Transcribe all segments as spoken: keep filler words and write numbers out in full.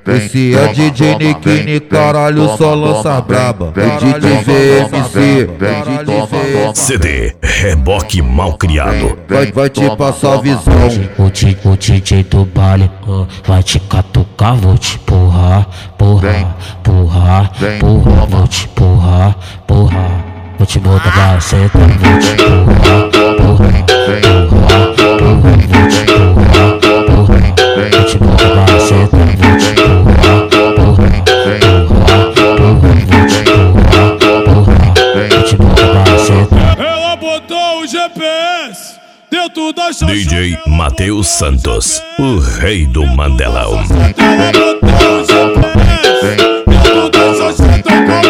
Esse é D J Nikini, caralho, só lança braba. O D J V M C, C D, reboque mal criado. vai, vai te passar a visão. O, D, o D J do baile uh, vai te catucar, vou te porrar, porrar, porrar, porrar, vou te porrar, porrar. Vou te botar pra sentar, vou te porrar, porrar, porrar, porrar, vou te porrar, porrar. Vou te botar pra sentar, vou te porrar, porrar, porrar, porrar, vou te porrar, porrar. Vou te botar pra sentar. Ela botou o G P S dentro da chachota. D J Matheus Santos, o rei do Mandelão. Ela botou o G P S dentro da chachota.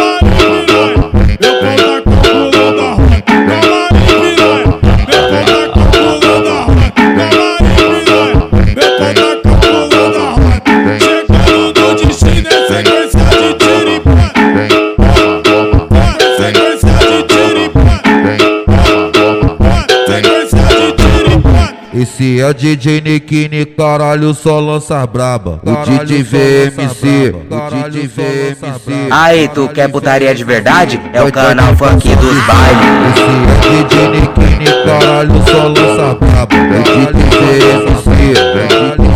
Esse é D J Nikini, caralho, só lança braba. O D J V M C, o D J V M C. Aí, tu quer putaria de verdade? É o canal funk dos bailes. Esse é D J Nikini, caralho, só lança braba. O D J V M C,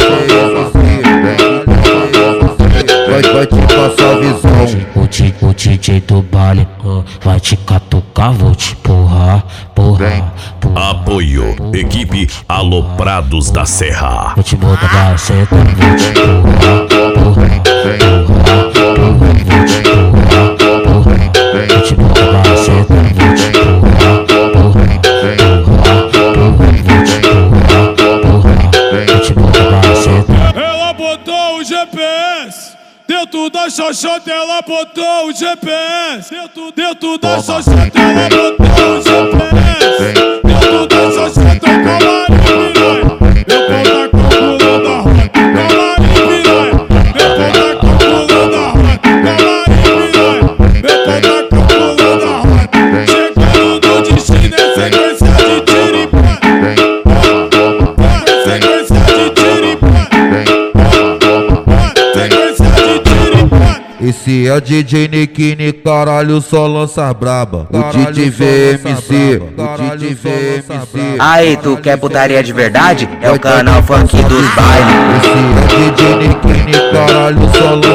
vai, vai te passar a visão. O, D, o D J do baile uh, vai te catucar, vou te porrar, porrar, porrar. Apoio, equipe Aloprados da Serra. Vou te botar pra sentar, vou te porrar, porrar, porrar, porrar, vou te porrar, porrar. Vou te botar pra sentar, vou te porrar, porrar, porrar, porrar, vou te porrar, porrar. Vou te botar pra sentar. Ela botou o G P S dentro da xoxota, ela botou o G P S dentro, dentro da xoxota, ela botou o G P S dentro da xoxota, camarim piranha, meu pau tá calculando a rota, camarim piranha, meu pau tá calculando a rota, camarim piranha, meu pau tá calculando a rota, chegando no destino é sequência de tiro e pá, sequência de tiro e pá, sequência de tiro e pá. Esse é D J Nikini, caralho, só lança braba. O D J V M C, o D J V M C. Aí, tu quer putaria de verdade? É o canal funk dos bailes. Esse é D J Nikini, caralho, só lança